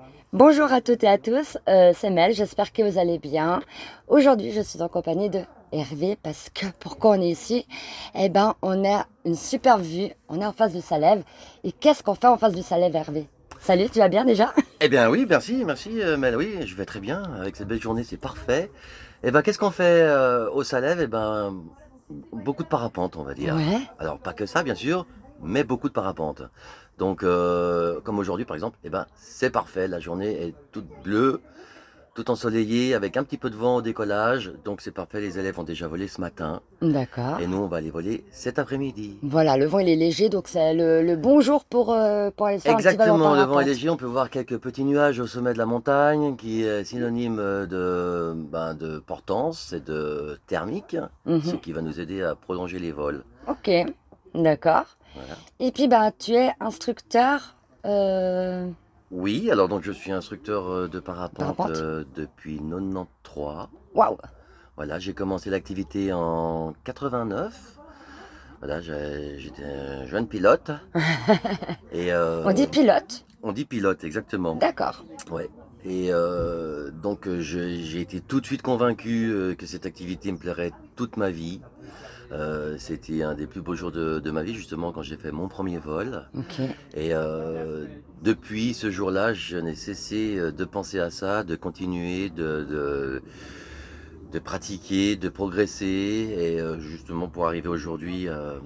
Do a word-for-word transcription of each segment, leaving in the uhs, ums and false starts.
Bonjour à toutes et à tous, euh, c'est Mel, j'espère que vous allez bien. Aujourd'hui, je suis en compagnie de Hervé parce que pourquoi on est ici? Eh ben, on a une super vue, on est en face du Salève. Et qu'est-ce qu'on fait en face du Salève, Hervé? Salut, tu vas bien déjà? Eh bien oui, merci, merci euh, Mel, oui, je vais très bien, avec cette belle journée, c'est parfait. Eh ben qu'est-ce qu'on fait euh, au Salève? Eh ben beaucoup de parapente, on va dire. Ouais. Alors pas que ça, bien sûr, mais beaucoup de parapente. Donc euh, comme aujourd'hui par exemple, eh ben c'est parfait, la journée est toute bleue, tout ensoleillée, avec un petit peu de vent au décollage, donc c'est parfait, les élèves ont déjà volé ce matin, D'accord. et nous on va aller voler cet après-midi. Voilà, le vent il est léger, donc c'est le, le bon jour pour, euh, pour aller se faire un petit vol en Exactement, le vent est parapente. léger, on peut voir quelques petits nuages au sommet de la montagne, qui est synonyme de, ben, de portance et de thermique, ce Mhm. qui va nous aider à prolonger les vols. Ok, d'accord. Voilà. Et puis, bah, tu es instructeur euh, Oui, alors donc je suis instructeur euh, de parapente parapente? euh, depuis quatre-vingt-treize. Waouh! Voilà, j'ai commencé l'activité en quatre-vingt-neuf. Voilà, j'ai- j'étais un jeune pilote et On dit euh, pilote. on dit pilote exactement. D'accord. Ouais. Et euh, donc euh, je- j'ai été tout de suite convaincu euh, que cette activité me plairait toute ma vie. Euh, c'était un des plus beaux jours de, de ma vie justement quand j'ai fait mon premier vol. Ok. Et euh, depuis ce jour-là, je n'ai cessé euh, de penser à ça, de continuer, de, de, de pratiquer, de progresser, et euh, justement pour arriver aujourd'hui euh,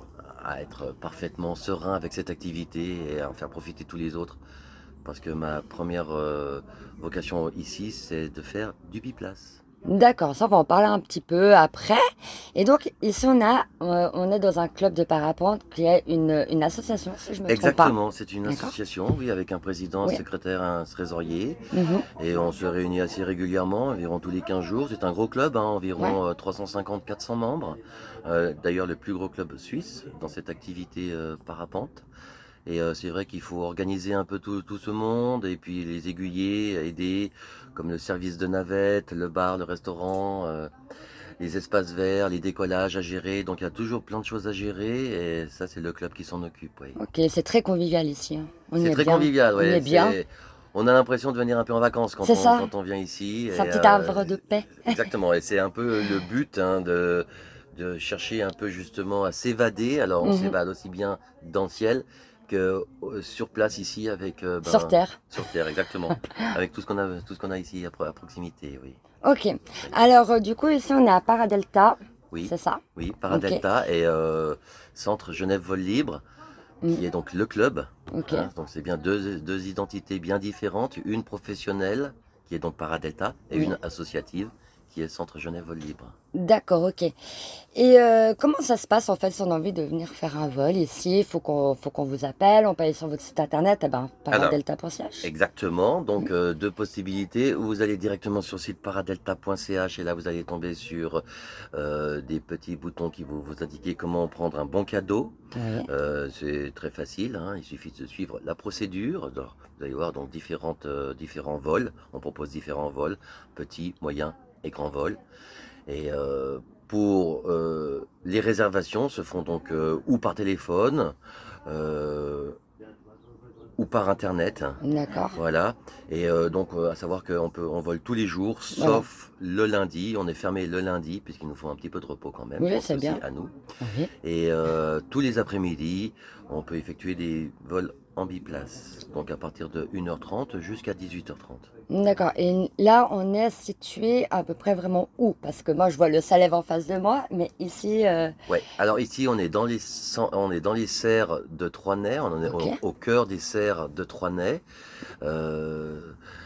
à être parfaitement serein avec cette activité et à en faire profiter tous les autres. Parce que ma première euh, vocation ici, c'est de faire du biplace. D'accord, ça on va en parler un petit peu après. Et donc ici on a, euh, on est dans un club de parapente qui est une, une association si je me trompe pas. Exactement, c'est une D'accord? association, oui, avec un président, un Oui. secrétaire, un trésorier. Mhm. Et on se réunit assez régulièrement, environ tous les quinze jours. C'est un gros club, hein, Ouais. environ euh, trois cent cinquante à quatre cents membres. Euh, D'ailleurs, le plus gros club suisse dans cette activité euh, parapente. Et euh, c'est vrai qu'il faut organiser un peu tout, tout ce monde et puis les aiguiller, aider, comme le service de navette, le bar, le restaurant, euh, les espaces verts, les décollages à gérer. Donc il y a toujours plein de choses à gérer et ça, c'est le club qui s'en occupe. Oui. Ok, c'est très convivial ici, hein. On y C'est est très bien. convivial, On y est ouais. bien. C'est, on a l'impression de venir un peu en vacances quand C'est on, ça. quand on vient ici. C'est un Et, petit euh, havre de paix. exactement. Et c'est un peu le but hein, de, de chercher un peu justement à s'évader. Alors on Mhm. s'évade aussi bien dans le ciel que euh, sur place ici avec euh, Sur ben Terre. sur terre, exactement. Avec tout ce qu'on a, tout ce qu'on a ici à, pro- à proximité, oui. Ok. Oui. Alors euh, du coup ici on est à Paradelta. Oui, C'est ça? oui, Ok. Paradelta et euh, Centre Genève Vol Libre, Mm. qui est donc le club. Ok. Hein, donc c'est bien deux, deux identités bien différentes, une professionnelle qui est donc Paradelta et Oui. une associative qui est Centre Genève Vol Libre. D'accord, ok. Et euh, comment ça se passe en fait si on a envie de venir faire un vol ici? Il faut qu'on faut qu'on vous appelle, on peut aller sur votre site internet, eh ben, Alors, paradelta point c h. exactement, donc euh, deux possibilités. Ou vous allez directement sur le site paradelta point c h et là vous allez tomber sur euh, des petits boutons qui vont vous indiquer comment prendre un bon cadeau. Oui. Euh, c'est très facile, hein, il suffit de suivre la procédure. Alors, vous allez voir donc différentes, euh, différents vols. On propose différents vols, petits, moyens et grands vols. Et euh, pour euh, les réservations se font donc euh, ou par téléphone euh, ou par internet. D'accord. Voilà. Et euh, donc euh, à savoir qu'on peut on vole tous les jours, Voilà. sauf le lundi. On est fermé le lundi puisqu'il nous faut un petit peu de repos quand même. Je Oui, pense c'est aussi bien. à nous. Oui. Et euh, tous les après-midi, on peut effectuer des vols en biplace. Donc à partir de une heure trente jusqu'à dix-huit heures trente. D'accord. Et là, on est situé à peu près vraiment où? Parce que moi, je vois le Salève en face de moi, mais ici, euh, Ouais. Alors ici, on est dans les cen- on est dans les serres de Troisnay. On est ok. au, au cœur des serres de Troisnay. Euh,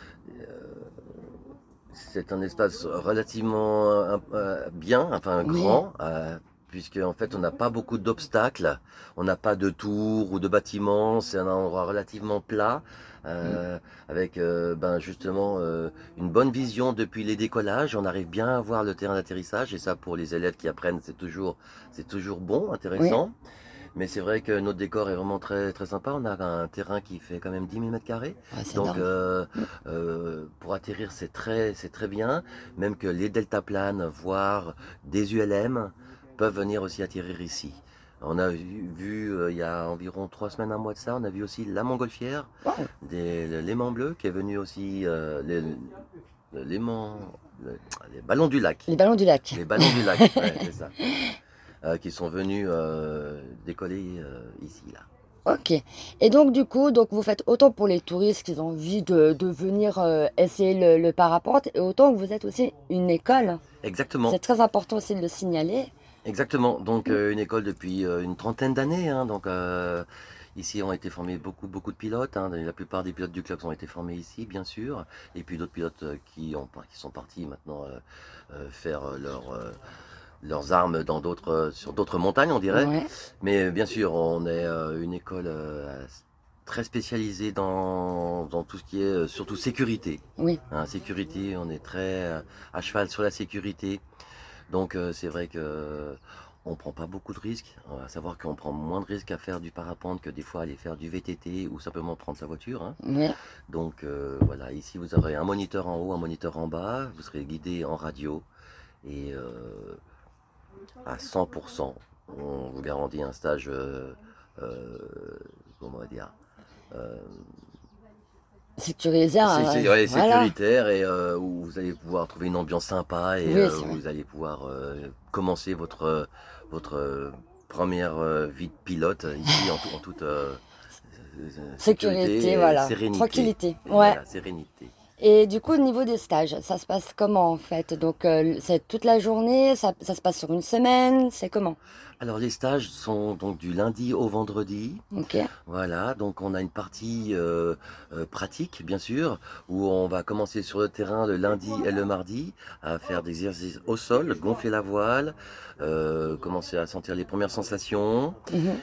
c'est un espace relativement euh, euh, bien, enfin Oui. grand, euh, puisque en fait on n'a pas beaucoup d'obstacles, on n'a pas de tours ou de bâtiments, c'est un endroit relativement plat, Mm. euh, avec euh, ben justement euh, une bonne vision depuis les décollages. On arrive bien à voir le terrain d'atterrissage et ça pour les élèves qui apprennent c'est toujours c'est toujours bon, Oui. intéressant. Mais c'est vrai que notre décor est vraiment très très sympa. On a un terrain qui fait quand même dix mille mètres carrés. Ouais, c'est Donc énorme. euh, Mm. euh, pour atterrir c'est très c'est très bien. Même que les deltaplanes, voire des U L M, peuvent venir aussi atterrir ici. On a vu, vu, euh, il y a environ trois semaines, un mois de ça, on a vu aussi la montgolfière, Wow. des, le l'aimant bleu qui est venu aussi, euh, les, le- l'aimant, le- les ballons du lac. Les ballons du lac. Les ballons du lac, ouais, c'est ça. Euh, qui sont venus euh, décoller euh, ici, là. Ok. Et donc du coup, donc vous faites autant pour les touristes qui ont envie de, de venir euh, essayer le, le parapente, et autant que vous êtes aussi une école. Exactement. C'est très important aussi de le signaler. Exactement. Donc euh, une école depuis euh, une trentaine d'années. Hein. Donc euh, ici ont été formés beaucoup beaucoup de pilotes. Hein. La plupart des pilotes du club ont été formés ici, bien sûr. Et puis d'autres pilotes euh, qui ont qui sont partis maintenant euh, euh, faire euh, leur euh, leurs armes dans d'autres euh, sur d'autres montagnes, on dirait. Ouais. Mais euh, bien sûr, on est euh, une école euh, très spécialisée dans, dans tout ce qui est euh, surtout sécurité. Oui. Hein, sécurité, on est très euh, à cheval sur la sécurité. Donc euh, c'est vrai que euh, on prend pas beaucoup de risques. On va savoir qu'on prend moins de risques à faire du parapente que des fois aller faire du V T T ou simplement prendre sa voiture. Hein. Ouais. Donc euh, voilà, ici vous aurez un moniteur en haut, un moniteur en bas. Vous serez guidé en radio et euh, à cent pour cent, on vous garantit un stage, euh, euh, comment on va dire, euh, Sécurisé, c'est, hein, c'est- ouais, voilà. sécuritaire et euh, où vous allez pouvoir trouver une ambiance sympa et Oui, euh, c'est où vrai. vous allez pouvoir euh, commencer votre, votre euh, première euh, vie de pilote euh, ici en, tout- en toute euh, euh, sécurité Sécurité, et voilà. sérénité. Tranquillité. Et Ouais. voilà, sérénité. Et du coup, au niveau des stages, ça se passe comment en fait? Donc, euh, c'est toute la journée, ça, ça se passe sur une semaine, c'est comment? Alors les stages sont donc du lundi au vendredi. Ok. Voilà, donc on a une partie euh, euh, pratique, bien sûr, où on va commencer sur le terrain le lundi et le mardi à faire des exercices au sol, gonfler la voile, euh, commencer à sentir les premières sensations. Mhm.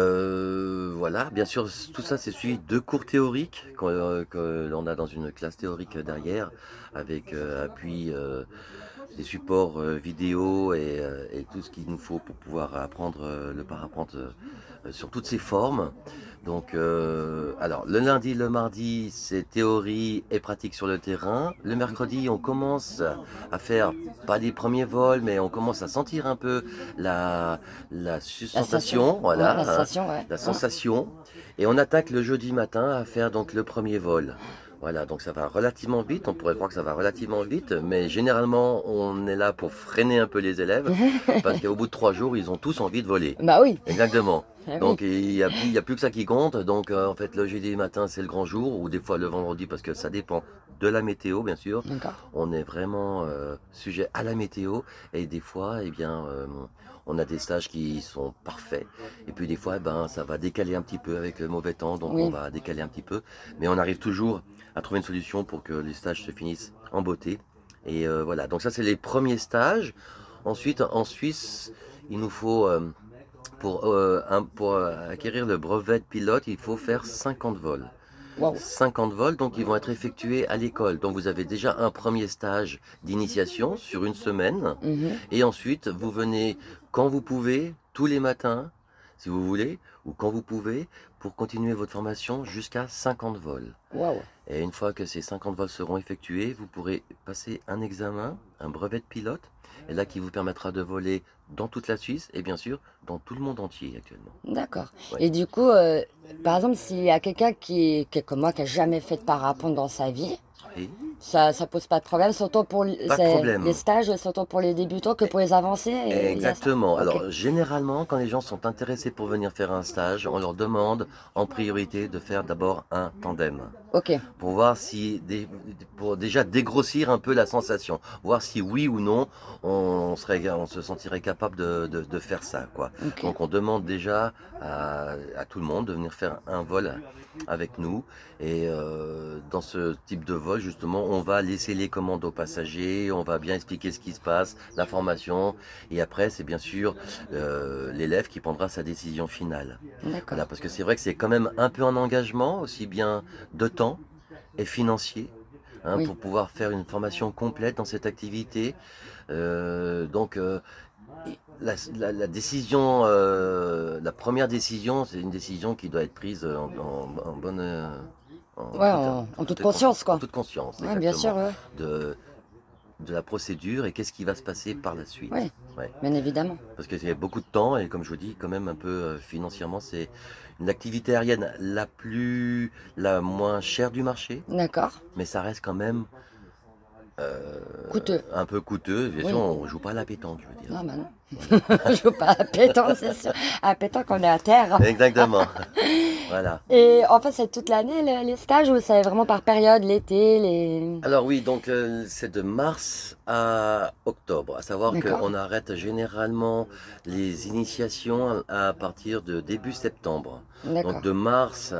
Euh, voilà, bien sûr, tout ça c'est suivi de cours théoriques qu'on- euh, que l'on a dans une classe théorique derrière, avec euh, appui euh, des supports euh, vidéo et, euh, et tout ce qu'il nous faut pour pouvoir apprendre euh, le parapente euh, euh, sur toutes ses formes. Donc, euh, alors, le lundi, le mardi, c'est théorie et pratique sur le terrain. Le mercredi, on commence à faire, pas les premiers vols, mais on commence à sentir un peu la, la La sensation. sensation, Ouais, voilà, la hein, sensation, ouais. la Ouais. sensation. Et on attaque le jeudi matin à faire donc le premier vol. Voilà, donc ça va relativement vite, on pourrait croire que ça va relativement vite, mais généralement on est là pour freiner un peu les élèves, parce qu'au bout de trois jours, ils ont tous envie de voler. Bah oui. Exactement. Ah oui. Donc il n'y a, plus- il y a plus que ça qui compte, donc euh, en fait le jeudi matin c'est le grand jour, ou des fois le vendredi, parce que ça dépend de la météo bien sûr. D'accord. On est vraiment euh, sujet à la météo, et des fois, eh bien, euh, on a des stages qui sont parfaits, et puis des fois, eh ben, ça va décaler un petit peu avec le mauvais temps, donc on Oui. va décaler un petit peu, mais on arrive toujours à trouver une solution pour que les stages se finissent en beauté. Et euh, voilà, donc ça c'est les premiers stages. Ensuite, en Suisse, il nous faut, euh, pour, euh, un- pour euh, acquérir le brevet de pilote, il faut faire cinquante vols. Waouh. cinquante vols, donc ils vont être effectués à l'école. Donc vous avez déjà un premier stage d'initiation sur une semaine. Mhm. Et ensuite, vous venez quand vous pouvez, tous les matins, si vous voulez, ou quand vous pouvez, pour continuer votre formation jusqu'à cinquante vols. Waouh. Et une fois que ces cinquante vols seront effectués, vous pourrez passer un examen, un brevet de pilote, et là qui vous permettra de voler dans toute la Suisse et bien sûr dans tout le monde entier actuellement. D'accord. Ouais. Et du coup, euh, par exemple, s'il y a quelqu'un qui, qui est comme moi, qui a jamais fait de parapente dans sa vie, Et ça, ça pose pas de problème, surtout pour l- pas de c'est- problème. les stages, surtout pour les débutants que pour les avancés. Et il y a ça. Exactement. Ok. Alors généralement, quand les gens sont intéressés pour venir faire un stage, on leur demande en priorité de faire d'abord un tandem. Ok. Pour voir si, dé- pour déjà dégrossir un peu la sensation, voir si oui ou non on serait, on se sentirait capable de, de, de faire ça, quoi. Ok. Donc on demande déjà à, à tout le monde de venir faire un vol avec nous. Et euh, dans ce type de vol, justement, on va laisser les commandes aux passagers, on va bien expliquer ce qui se passe, l'information, et après, c'est bien sûr euh, l'élève qui prendra sa décision finale. D'accord. Voilà, parce que c'est vrai que c'est quand même un peu un engagement, aussi bien de temps et financier, hein, Oui. pour pouvoir faire une formation complète dans cette activité. Euh, donc, euh, la, la- la décision, euh, la première décision, c'est une décision qui doit être prise en, en- en bonne, euh, en, Ouais, toute, en, en toute toute conscience, en quoi. toute conscience, Ouais, bien sûr, exactement. ouais. De de la procédure et qu'est-ce qui va se passer par la suite. Oui, Ouais. bien évidemment. Parce qu'il y a beaucoup de temps et comme je vous dis, quand même un peu euh, financièrement, c'est une activité aérienne la plus, la moins chère du marché, D'accord. mais ça reste quand même euh, Coûteux. un peu coûteux. Bien Oui. sûr, on joue pas à la pétanque, je veux dire. Ah bah non. Voilà. Je joue pas à la pétanque, c'est sûr. À la pétanque, on est à terre. Exactement. Voilà. Et en fait, c'est toute l'année le- les stages ou c'est vraiment par période, l'été, les... Alors oui, donc euh, c'est de mars à octobre. À savoir D'accord. qu'on arrête généralement les initiations à partir de début septembre. Donc D'accord. de mars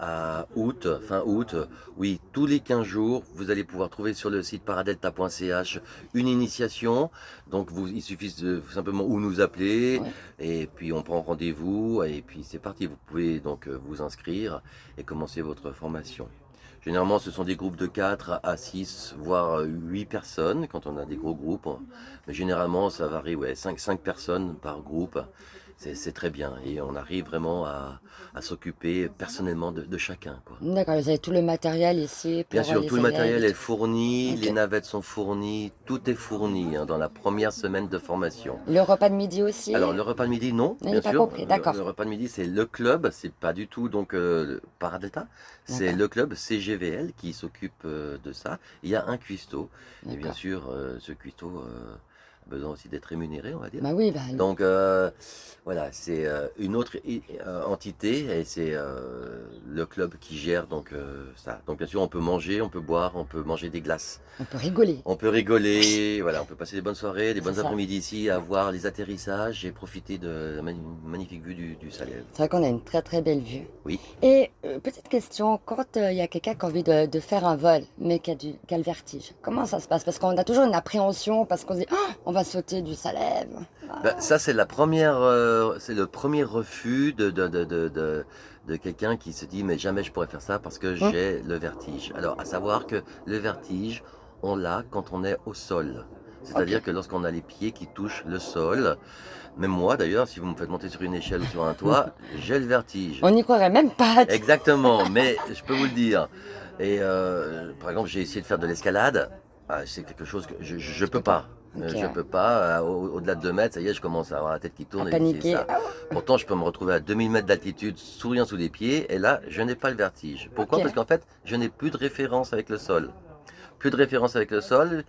à août, fin août, oui, tous les quinze jours, vous allez pouvoir trouver sur le site paradelta point c h une initiation. Donc vous, il suffit de simplement ou nous appeler Ouais. et puis on prend rendez-vous et puis c'est parti. Vous pouvez donc euh, vous inscrire et commencer votre formation. Généralement, ce sont des groupes de quatre à six, voire huit personnes quand on a des gros groupes. Mais généralement, ça varie, ouais, cinq, cinq personnes par groupe. C'est c'est très bien. Et on arrive vraiment à, à s'occuper personnellement de, de chacun, quoi. D'accord, vous avez tout le matériel ici pour Bien sûr, les tout le élèves matériel et est tout. fourni, Ok. les navettes sont fournies, tout est fourni hein, dans la première semaine de formation. Le repas de midi aussi? Alors, le repas de midi, non, Non, bien j'ai pas sûr. compris, Le, d'accord. le repas de midi, c'est le club, c'est pas du tout donc euh, le Paradelta, c'est D'accord. le club C G V L qui s'occupe euh, de ça. Il y a un cuistot, et bien D'accord. sûr, euh, ce cuistot euh, a besoin aussi d'être rémunéré, on va dire. Bah oui, bah, Donc euh, voilà, c'est euh, une autre i- euh, entité et c'est euh, le club qui gère donc euh, ça. Donc bien sûr, on peut manger, on peut boire, on peut manger des glaces. on peut rigoler. On peut rigoler, voilà, on peut passer des bonnes soirées, des C'est bonnes ça. après-midi ici, à voir les atterrissages et profiter de la mani- magnifique vue du, du Salève. C'est vrai qu'on a une très très belle vue. Oui. Et euh, petite question, quand euh, il y a quelqu'un qui a envie de, de faire un vol, mais qui a, du, qui a le vertige, comment ça se passe? Parce qu'on a toujours une appréhension, parce qu'on se dit, oh, on va sauter du Salève. Ben, ça, c'est la première, euh, c'est le premier refus de, de, de, de, de, de quelqu'un qui se dit, mais jamais je pourrais faire ça parce que Hum, j'ai le vertige. Alors, à savoir que le vertige, on l'a quand on est au sol. C'est-à-dire ok. que lorsqu'on a les pieds qui touchent le sol, même moi d'ailleurs, si vous me faites monter sur une échelle ou sur un toit, j'ai le vertige. On n'y croirait même pas. Exactement, mais je peux vous le dire. Et euh, par exemple, j'ai essayé de faire de l'escalade. Ah, c'est quelque chose que je, je, je peux pas. Ok, Euh, je ouais. peux pas. Euh, au- Au-delà de deux mètres, ça y est, je commence à avoir la tête qui À tourne et c'est paniquer. ça. Ah, Pourtant, je peux me retrouver à deux mille mètres d'altitude, souriant sous les pieds, et là, je n'ai pas le vertige. Pourquoi? ok. Parce qu'en fait, je n'ai plus de référence avec le sol. Plus de référence avec le sol.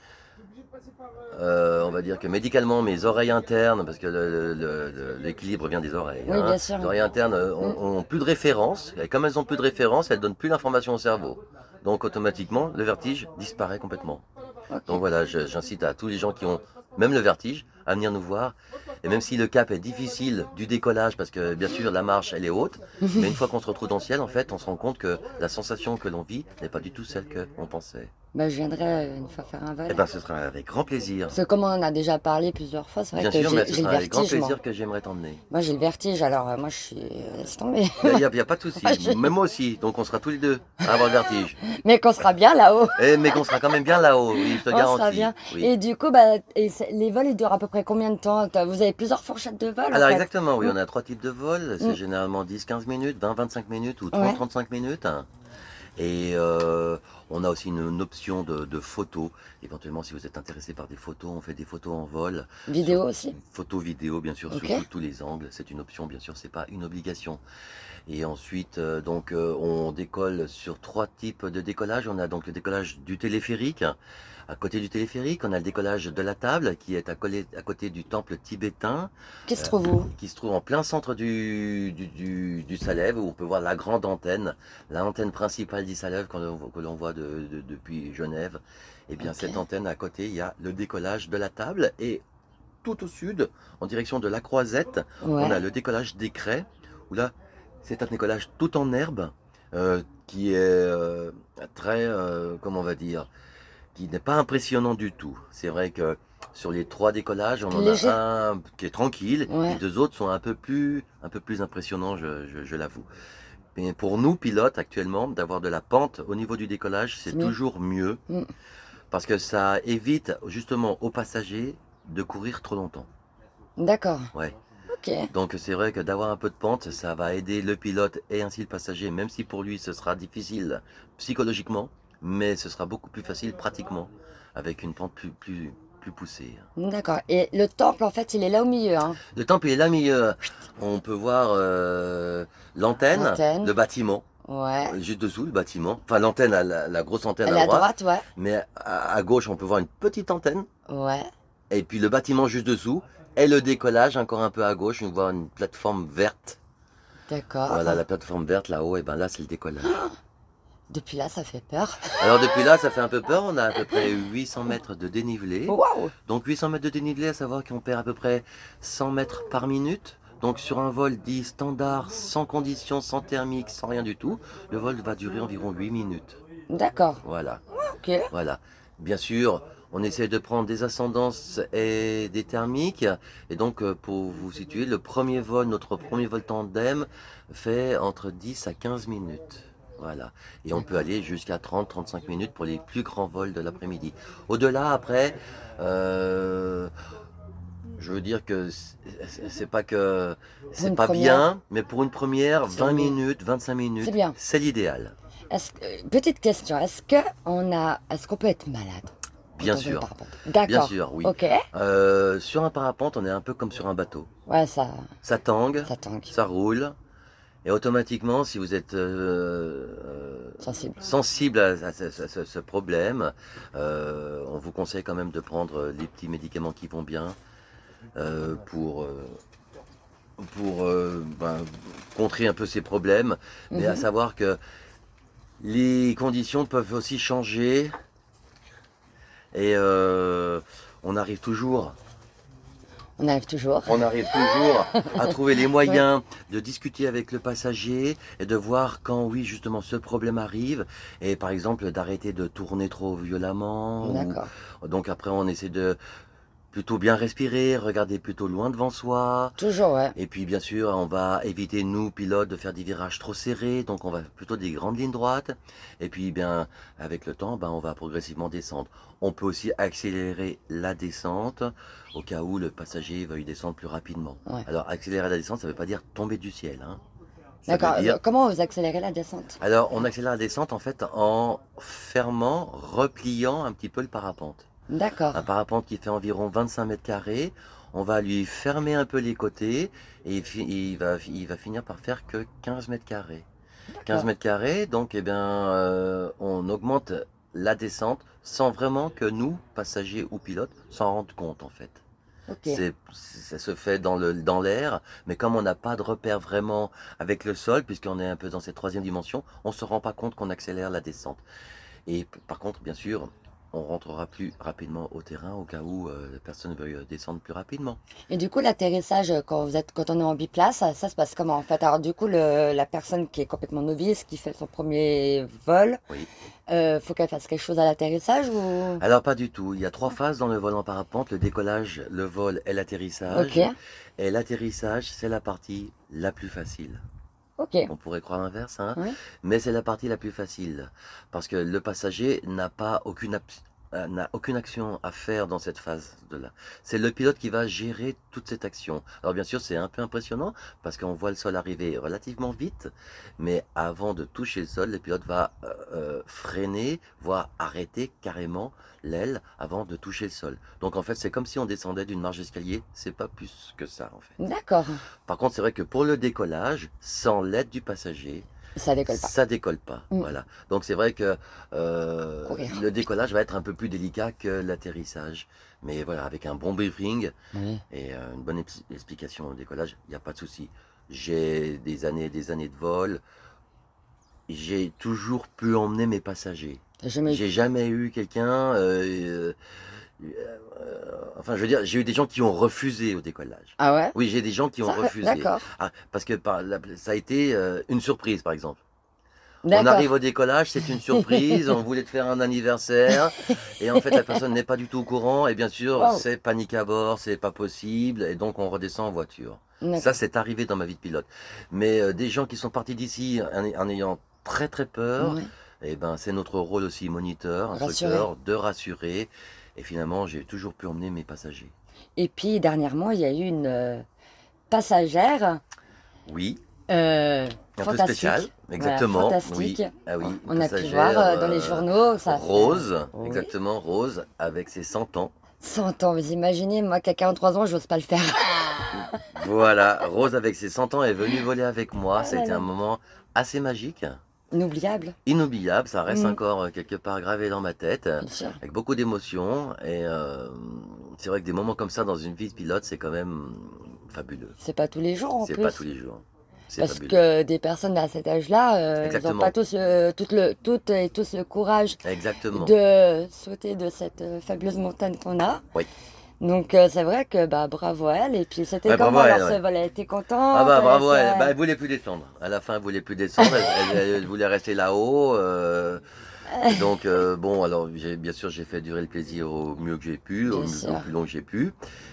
Euh, on va dire que médicalement, mes oreilles internes, parce que le- le- le- l'équilibre vient des oreilles, Oui, hein, bien sûr. les oreilles internes euh, Hum, ont, ont plus de référence, et comme elles ont plus de référence, elles donnent plus l'information au cerveau. Donc automatiquement, le vertige disparaît complètement. ok. Donc voilà, je- j'incite à tous les gens qui ont même le vertige à venir nous voir. Et même si le cap est difficile du décollage, parce que bien sûr la marche elle est haute, mais une fois qu'on se retrouve dans le ciel, en fait, on se rend compte que la sensation que l'on vit n'est pas du tout celle qu'on pensait. Bah, je viendrai euh, une fois faire un vol. Eh ben, ce sera avec grand plaisir. Parce que comme on en a déjà parlé plusieurs fois, c'est vrai Bien que sûr, mais j'ai ce j'ai le sera avec grand vertige, moi. plaisir que j'aimerais t'emmener. Moi, j'ai le vertige, alors euh, moi, je suis... euh, laisse tomber. Il n'y a, y a pas de souci, Moi, je- même moi aussi, donc on sera tous les deux à avoir le vertige. Mais qu'on sera bien là-haut. Eh, mais qu'on sera quand même bien là-haut, oui, je te On sera garantis. bien. Oui. Et du coup, bah, et c'est- les vols, ils durent à peu près combien de temps? T'as- Vous avez plusieurs fourchettes de vol, en Alors fait. exactement, oui, Mm. on a trois types de vols, c'est Mm. généralement dix quinze minutes, vingt vingt-cinq minutes ou Ouais. trente trente-cinq minutes. Et euh, on a aussi une, une option de, de photos. Éventuellement, si vous êtes intéressé par des photos, on fait des photos en vol. Vidéo Sur- aussi? Photos vidéo, bien sûr, Ok. sous tous- tous les angles. C'est une option, bien sûr, c'est pas une obligation. Et ensuite, euh, donc, euh, on décolle sur trois types de décollage. On a donc le décollage du téléphérique. À côté du téléphérique, on a le décollage de la table qui est à, coller- à côté du temple tibétain, Qui se euh, trouve où? qui se trouve en plein centre du, du, du, du Salève, où on peut voir la grande antenne, la antenne principale du Salève que l'on que l'on voit de- de- depuis Genève. Et bien, Ok. cette antenne à côté, il y a le décollage de la table. Et tout au sud, en direction de la Croisette, on a Ouais. le décollage des Crêts, où là, c'est un décollage tout en herbe, euh, qui est euh, très, euh, comment on va dire, qui n'est pas impressionnant du tout. C'est vrai que sur les trois décollages, on en Léger? a un qui est tranquille, les Ouais. deux autres sont un peu plus, un peu plus impressionnants, je, je- je l'avoue. Mais pour nous, pilotes, actuellement, d'avoir de la pente au niveau du décollage, C'est c'est mieux. toujours mieux, Mm. parce que ça évite justement aux passagers de courir trop longtemps. D'accord. Ouais. Ok. Donc c'est vrai que d'avoir un peu de pente, ça va aider le pilote et ainsi le passager, même si pour lui ce sera difficile psychologiquement, mais ce sera beaucoup plus facile pratiquement, avec une pente plus, plus, plus poussée. D'accord. Et le temple, en fait, il est là au milieu, hein. Le temple il est là, au milieu. On peut voir euh, l'antenne, L'antenne. le bâtiment. Ouais. Juste dessous, le bâtiment. Enfin, l'antenne, la, la grosse antenne Elle à est à droite. droite, ouais. Mais à, à gauche, on peut voir une petite antenne. Ouais. Et puis le bâtiment juste dessous. Et le décollage, encore un peu à gauche, on voit une plateforme verte. D'accord. Voilà, la plateforme verte là-haut, et ben là, c'est le décollage. Depuis là, ça fait peur. Alors depuis là, ça fait un peu peur. On a à peu près huit cents mètres de dénivelé. Waouh! Donc huit cents mètres de dénivelé, à savoir qu'on perd à peu près cent mètres par minute. Donc sur un vol dit standard, sans conditions, sans thermique, sans rien du tout, le vol va durer environ huit minutes. D'accord. Voilà. Ok. Voilà. Bien sûr, on essaie de prendre des ascendances et des thermiques. Et donc, euh, pour vous situer, le premier vol, notre premier vol tandem, fait entre dix à quinze minutes. Voilà. Et on peut aller jusqu'à trente à trente-cinq minutes pour les plus grands vols de l'après-midi. Au-delà, après, euh, je veux dire que c'est c'est pas que c'est une pas première, bien, mais pour une première, c'est vingt mieux. minutes, vingt-cinq C'est minutes, bien. c'est l'idéal. Est-ce que- petite question, est-ce que on a, est-ce qu'on peut être malade quand Bien on fait le sûr. parapente? Bien D'accord. sûr, oui. Ok. Euh, sur un parapente, on est un peu comme sur un bateau. Ouais, ça, Ça tangue, ça tangue. ça roule, et automatiquement, si vous êtes euh, euh, Sensible. sensible à, à ce, ce- ce- ce problème, euh, on vous conseille quand même de prendre les petits médicaments qui vont bien euh, pour, euh, pour euh, ben, contrer un peu ces problèmes. Mais à Mhm. savoir que les conditions peuvent aussi changer, et euh, on arrive toujours On arrive toujours. On arrive toujours à trouver les moyens de discuter avec le passager et de voir quand, oui, justement, ce problème arrive. Et par exemple, d'arrêter de tourner trop violemment. D'accord. Ou... Donc après, on essaie de plutôt bien respirer, regarder plutôt loin devant soi. Toujours, ouais. Et puis, bien sûr, on va éviter, nous, pilotes, de faire des virages trop serrés. Donc, on va plutôt des grandes lignes droites. Et puis, bien, avec le temps, ben, on va progressivement descendre. On peut aussi accélérer la descente au cas où le passager veuille descendre plus rapidement. Ouais. Alors, accélérer la descente, ça ne veut pas dire tomber du ciel. Hein. Ça D'accord. veut dire... Comment vous accélérez la descente? Alors, on accélère la descente, en fait, en fermant, repliant un petit peu le parapente. D'accord. Un parapente qui fait environ vingt-cinq mètres carrés, on va lui fermer un peu les côtés et il va, il va finir par faire que quinze mètres carrés. quinze mètres carrés, donc eh bien, euh, on augmente la descente sans vraiment que nous, passagers ou pilotes, s'en rendent compte en fait. Ok. C'est, ça se fait dans le, dans l'air, mais comme on n'a pas de repère vraiment avec le sol, puisqu'on est un peu dans cette troisième dimension, on ne se rend pas compte qu'on accélère la descente. Et par contre, bien sûr, on rentrera plus rapidement au terrain au cas où euh, la personne veuille descendre plus rapidement. Et du coup, l'atterrissage, quand vous êtes, quand on est en biplace, ça, ça se passe comment en fait? Alors du coup, le, la personne qui est complètement novice, qui fait son premier vol, Oui. euh, faut qu'elle fasse quelque chose à l'atterrissage ou? Alors pas du tout. Il y a trois phases dans le vol en parapente, le décollage, le vol et l'atterrissage. Ok. Et l'atterrissage, c'est la partie la plus facile. Ok. On pourrait croire l'inverse, hein, Oui. mais c'est la partie la plus facile. Parce que le passager n'a pas aucune, euh, n'a aucune action à faire dans cette phase de là. C'est le pilote qui va gérer toute cette action. Alors bien sûr, c'est un peu impressionnant parce qu'on voit le sol arriver relativement vite, mais avant de toucher le sol, le pilote va euh, euh, freiner, voire arrêter carrément l'aile avant de toucher le sol. Donc en fait, c'est comme si on descendait d'une marche d'escalier, c'est pas plus que ça en fait. D'accord. Par contre, c'est vrai que pour le décollage, sans l'aide du passager, Ça décolle pas. ça décolle pas. Mm. Voilà. Donc c'est vrai que euh, Courir. le décollage va être un peu plus délicat que l'atterrissage. Mais voilà, avec un bon briefing Oui. et euh, une bonne ex- explication au décollage, il n'y a pas de souci. J'ai des années et des années de vol. J'ai toujours pu emmener mes passagers. T'as jamais eu- J'ai jamais eu quelqu'un. euh, euh, euh, enfin, je veux dire, j'ai eu des gens qui ont refusé au décollage. Ah ouais? Oui, j'ai des gens qui ont Ça, refusé. d'accord. Ah, parce que par, la- ça a été euh, une surprise, par exemple. On D'accord. arrive au décollage, c'est une surprise, on voulait te faire un anniversaire, et en fait la personne n'est pas du tout au courant, et bien sûr Wow. c'est panique à bord, c'est pas possible, et donc on redescend en voiture. D'accord. Ça c'est arrivé dans ma vie de pilote. Mais euh, des gens qui sont partis d'ici en, en ayant très très peur, Ouais. et ben c'est notre rôle aussi moniteur, instructeur, Rassurer. de rassurer, et finalement j'ai toujours pu emmener mes passagers. Et puis dernièrement, il y a eu une euh, passagère Oui, Euh, Un peu fantastique. spécial, Voilà, exactement. Oui, fantastique. ah oui, On a pu passagère voir euh, dans les euh, journaux. Ça fait... rose, Oui. exactement rose, avec ses cent ans. cent ans, vous imaginez, moi qui a quarante-trois ans, j'ose pas le faire. Voilà, Rose avec ses cent ans est venue voler avec moi. Ah Ça a là été un là. moment assez magique, Inoubliable. inoubliable. Ça reste Mm, encore euh, quelque part gravé dans ma tête, bien sûr. avec beaucoup d'émotions. Et euh, c'est vrai que des moments comme ça dans une vie de pilote, c'est quand même fabuleux. C'est pas tous les jours en C'est pas tous plus. les jours. C'est Parce fabuleux. que des personnes à cet âge-là, euh, ils n'ont pas Exactement, tous le, tout le, toutes et tous le courage exactement. de sauter de cette euh, fabuleuse montagne qu'on a. Oui. Donc euh, c'est vrai que bah, bravo à elle. Et puis c'était Ouais, bravo comment à alors elle, ce ouais. vol? Elle était Ah contente, bah elle bravo, elle, bah, était... elle voulait plus descendre. À la fin, elle voulait plus descendre. Elle, elle- elle voulait rester là-haut. euh, donc euh, bon, alors j'ai bien sûr j'ai fait durer le plaisir au mieux que j'ai pu, au, Bien mieux- au sûr. plus long que j'ai pu.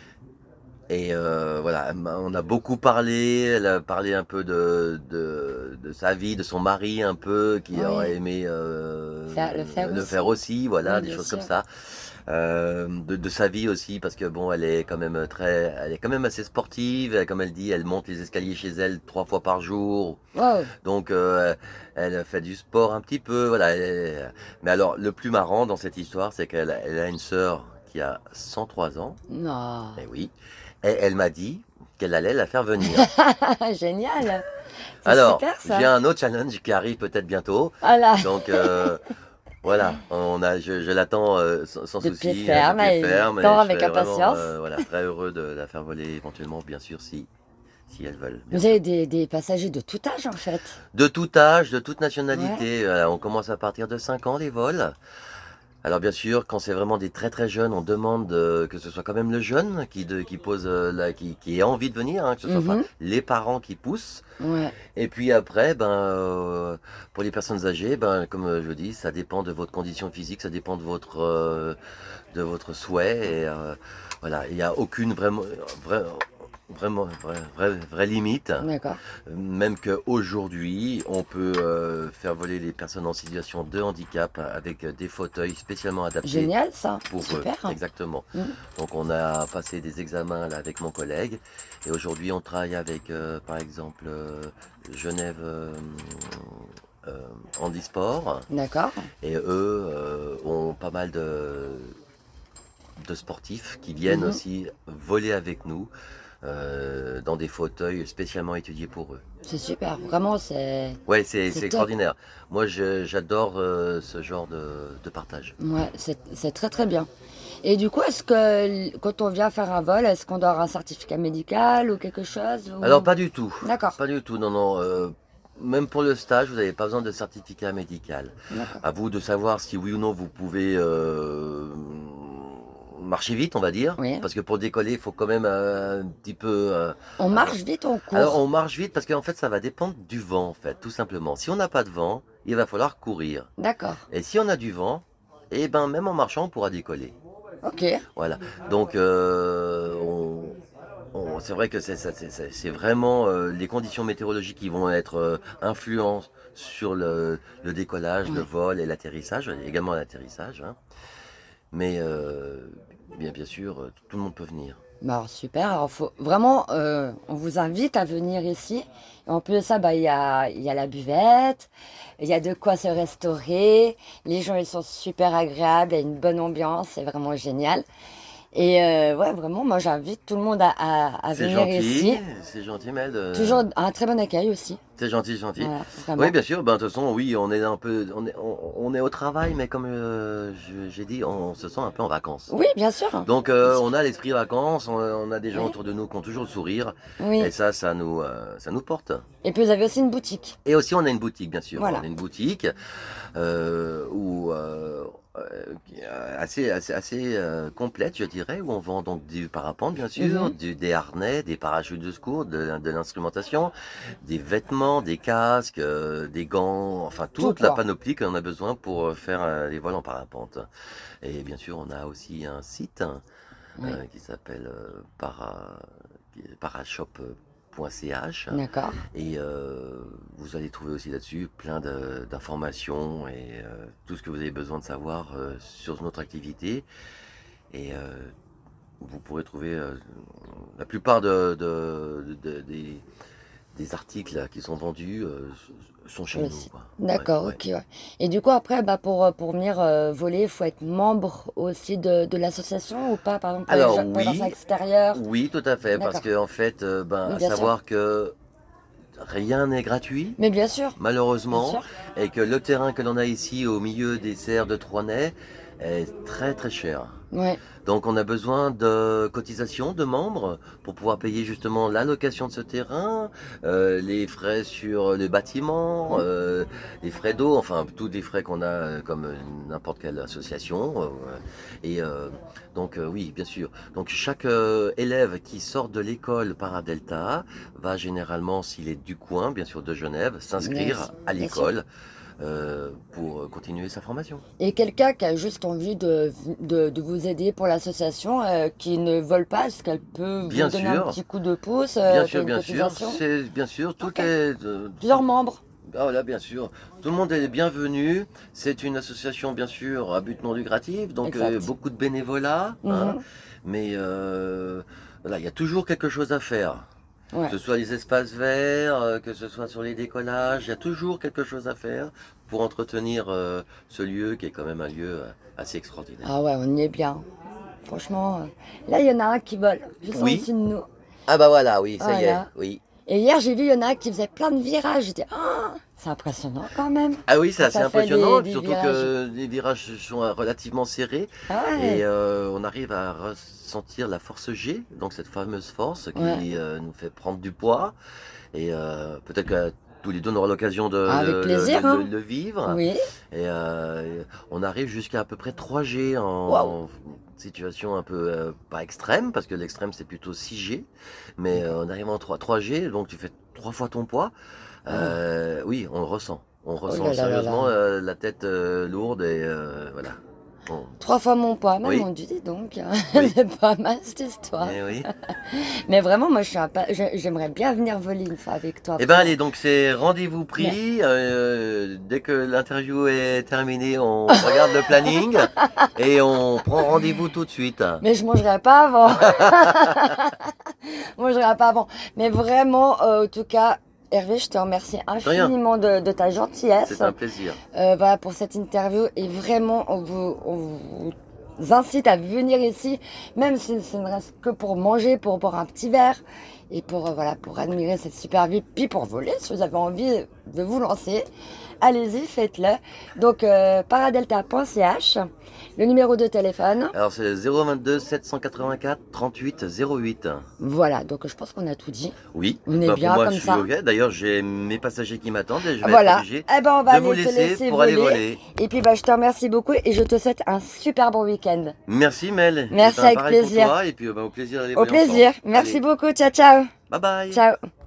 Et euh, voilà, elle m'a- on a beaucoup parlé. Elle a parlé un peu de, de, de sa vie, de son mari un peu, qui aurait Oui, aimé euh, faire, le faire le faire aussi. aussi. Voilà, Oui, des bien choses comme sûr. ça. Euh, de, de sa vie aussi, parce que bon, elle est quand même très, elle est quand même assez sportive. Comme elle dit, elle monte les escaliers chez elle trois fois par jour. Wow. Donc euh, elle fait du sport un petit peu, voilà. elle- Mais alors le plus marrant dans cette histoire, c'est qu'elle elle a une sœur qui a cent trois ans, Non. et oui, et elle m'a dit qu'elle allait la faire venir. Génial. C'est Alors super j'ai ça. un autre challenge qui arrive peut-être bientôt, Voilà. donc euh, voilà, on a, je, je l'attends euh, sans, sans De pied souci, euh, de ferme, pied elle ferme, tend et je avec serais vraiment impatience. euh, voilà très heureux de la faire voler éventuellement, bien sûr, si si elles veulent, bien Vous sûr. avez des, des passagers de tout âge en fait. De tout âge, de toute Ouais. nationalité, euh, on commence à partir de cinq ans les vols. Alors bien sûr, quand c'est vraiment des très très jeunes, on demande euh, que ce soit quand même le jeune qui, de- qui pose euh, la, qui, qui ait envie de venir, hein, que ce soit pas Mhm. les parents qui poussent. Ouais. Et puis après, ben euh, pour les personnes âgées, ben comme euh, je dis, ça dépend de votre condition physique, ça dépend de votre euh, de votre souhait. Et euh, voilà, il n'y a aucune vraiment vra- vraiment vraie, vraie, vraie limite. D'accord. Même qu'aujourd'hui, on peut euh, faire voler les personnes en situation de handicap avec des fauteuils spécialement adaptés Génial ça. pour eux. Super. Exactement. Mm. Donc on a passé des examens là, avec mon collègue et aujourd'hui on travaille avec euh, par exemple euh, Genève euh, euh, Handisport D'accord. et eux euh, ont pas mal de, de sportifs qui viennent Mhm. aussi voler avec nous euh, dans des fauteuils spécialement étudiés pour eux. C'est super. Vraiment, c'est Ouais, c'est c'est c'est top. extraordinaire. Moi, je- j'adore euh, ce genre de, de partage. Ouais, c'est c'est très très bien. Et du coup, est-ce que l- quand on vient faire un vol, est-ce qu'on doit avoir un certificat médical ou quelque chose Alors, ou... pas du tout. D'accord. Pas du tout, non, non. euh, même pour le stage, vous n'avez pas besoin de certificat médical. D'accord. À vous de savoir si oui ou non vous pouvez euh, marcher vite, on va dire. Oui. Parce que pour décoller, il faut quand même euh, un petit peu... euh, On avoir- marche vite, on Alors, court. on marche vite parce qu'en fait, ça va dépendre du vent, en fait, tout simplement. Si on n'a pas de vent, il va falloir courir. D'accord. Et si on a du vent, eh ben, même en marchant, on pourra décoller. Ok. Voilà. Donc, euh, on, on- c'est vrai que c'est c'est- c'est- c'est vraiment euh, les conditions météorologiques qui vont être euh, influentes sur le, le décollage, le Ouais. vol et l'atterrissage, également l'atterrissage, hein. Mais euh, bien, bien sûr, euh, tout le monde peut venir. Bah alors, super. Alors, faut vraiment, euh, on vous invite à venir ici. Et en plus de ça, bah, il y a, il y a la buvette, il y a de quoi se restaurer. Les gens, ils sont super agréables, il y a une bonne ambiance, c'est vraiment génial. Et euh, ouais, vraiment, moi, j'invite tout le monde à, à, à C'est venir gentil, ici. c'est gentil, Mel. euh, Toujours un très bon accueil aussi. C'est gentil, gentil. Voilà, Oui, vraiment. bien sûr. Ben, de toute façon, oui, on est un peu, on est, on, on est au travail, mais comme euh, je- j'ai dit, on se sent un peu en vacances. Oui, bien sûr. Donc, Bien euh, sûr. on a l'esprit vacances, on, on a des gens Oui. autour de nous qui ont toujours le sourire, et Oui. ça, ça nous, euh, ça nous porte. Et puis vous avez aussi une boutique. Et aussi, on a une boutique, bien sûr. On Voilà. a une boutique euh, où, euh, euh, qui est assez, assez, assez euh, complète, je dirais, où on vend donc du parapente, bien sûr, Mhm. du, des harnais, des parachutes de secours, de, de l'instrumentation, des vêtements, des casques, euh, des gants, enfin Tout toute la quoi. panoplie qu'on a besoin pour euh, faire euh, les vols en parapente. Et bien sûr, on a aussi un site Oui. euh, qui s'appelle euh, para, qui est parashop point c h. D'accord. Et euh, vous allez trouver aussi là-dessus plein de- d'informations et euh, tout ce que vous avez besoin de savoir euh, sur notre activité. Et euh, vous pourrez trouver euh, la plupart de, de- de- des, des articles qui sont vendus euh, sont chez Le nous. site. quoi. D'accord, Ouais, ok. Ouais. Et du coup, après, bah, pour, euh, pour venir euh, voler, il faut être membre aussi de, de l'association ou pas? Par exemple, pour les, Alors gens- pour les personnes oui, extérieures. oui, tout à fait, parce D'accord. que en fait, euh, ben, Oui, à bien sûr. savoir que rien n'est gratuit, Mais bien sûr, bien malheureusement, sûr. et que le terrain que l'on a ici au milieu des serres de Troinay est très très cher. Ouais. Donc on a besoin de cotisations de membres pour pouvoir payer justement la location de ce terrain, euh, les frais sur les bâtiments, Mm. euh, les frais d'eau, enfin tous des frais qu'on a euh, comme euh, n'importe quelle association. euh, et euh, donc euh, oui, bien sûr. Donc chaque euh, élève qui sort de l'école Paradelta va généralement, s'il est du coin, bien sûr de Genève, s'inscrire Yes, à bien sûr. l'école euh, pour continuer sa formation. Et quelqu'un qui a juste envie de, de, de vous aider pour l'association, euh, qui ne vole pas, est-ce qu'elle peut vous Bien donner un sûr. petit coup de pouce, Bien euh, payer sûr, une bien sûr, cotisation? c'est bien sûr, tout Ok. est euh, Plusieurs membres. ah voilà, bien sûr, tout le monde est bienvenu. C'est une association bien sûr à but non lucratif, donc euh, Exact. beaucoup de bénévolat, hein, Mhm. mais euh, voilà, il y a toujours quelque chose à faire. Ouais. Que ce soit les espaces verts, euh, que ce soit sur les décollages, il y a toujours quelque chose à faire pour entretenir euh, ce lieu qui est quand même un lieu euh, assez extraordinaire. Ah ouais, on y est bien. Franchement, euh, là, il y en a un qui vole, juste en Oui. dessous de nous. Ah bah voilà, oui, ça y est, Voilà. oui. Et hier, j'ai vu, il y en a un qui faisait plein de virages. J'étais, ah, c'est impressionnant quand même. Ah oui, c'est Quand assez ça fait impressionnant, des, des surtout virages. que les virages sont euh, relativement serrés Ah et ouais. euh, on arrive à ressentir la force G, donc cette fameuse force qui Ouais. euh, nous fait prendre du poids et euh, peut-être que tous les deux on aura l'occasion de Ah, avec le, plaisir, le- hein. le- le vivre Oui. et euh, on arrive jusqu'à à peu près trois G Waouh. en situation un peu euh, pas extrême parce que l'extrême c'est plutôt six G, mais euh, on arrive en trois, trois G donc tu fais trois fois ton poids. Oh. Euh, oui, on le ressent. On Oh ressent là là là sérieusement là. euh, la tête euh, lourde et euh, voilà. On- Trois fois mon poids, même Oui, on dit, dis donc, oui, c'est pas mal cette histoire. eh oui. Mais vraiment, moi, je suis un pa- je- j'aimerais bien venir voler une fois avec toi. Eh ben Vraiment. allez, donc c'est rendez-vous Mais, pris. Euh, dès que l'interview est terminée, on regarde le planning et on prend rendez-vous tout de suite. mais je mangerai pas avant. Je mangerai pas avant. Mais vraiment, euh, en tout cas, Hervé, je te remercie De rien, infiniment de, de ta gentillesse, c'est un plaisir. euh, voilà, pour cette interview. Et vraiment, on vous, on vous incite à venir ici, même si ce ne reste que pour manger, pour boire un petit verre et pour, euh, voilà, pour admirer cette super vie, puis pour voler, si vous avez envie de vous lancer. Allez-y, faites-le. Donc, euh, paradelta point c h, le numéro de téléphone. Alors c'est zéro vingt-deux sept cent quatre-vingt-quatre trente-huit zéro huit. Voilà, donc je pense qu'on a tout dit. Oui, On est bah, bien pour moi comme je suis ça. ok. D'ailleurs j'ai mes passagers qui m'attendent et je vais être Voilà. obligé Eh ben, on va de vous aller te laisser laisser pour aller voler. voler. Et puis, bah, je te remercie beaucoup et je te souhaite un super bon week-end. Merci Mel. Et Merci ben, avec pareil pour plaisir. toi et puis euh, bah, au plaisir d'aller Au voler ensemble. plaisir. Merci Allez, beaucoup. Ciao, ciao. bye bye. Ciao.